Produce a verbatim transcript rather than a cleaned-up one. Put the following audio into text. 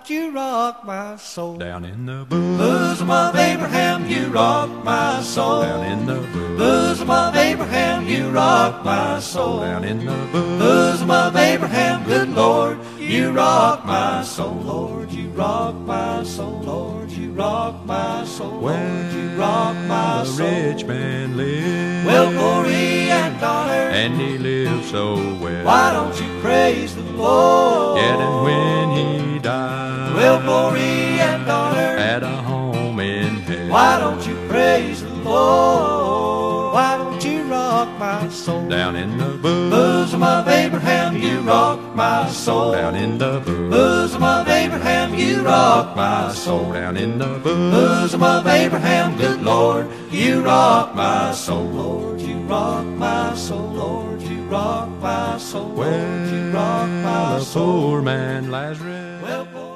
don't you rock my soul? Down in the bosom of Abraham, you rock my soul. Down in the bosom of Abraham, you rock my soul. Down in the bosom of Abraham, good Lord, you rock my soul. Lord, you rock my soul. Lord, you rock my soul. Lord, you rock my soul. Well, a rich man lived, well, glory and honor, and he lived so well. Why don't you praise the Lord? Yet and when he died, well, glory and honor, at a home in heaven. Why don't you praise the Lord? Why don't you rock my soul? Down in the bosom of Abraham, you rock my soul. Down in the bosom of Abraham, you rock my soul. Down in the bosom of Abraham, good Lord, you rock my soul. Lord, you rock my soul. Lord, you rock my soul. Lord, you rock my soul. Poor man Lazarus, well,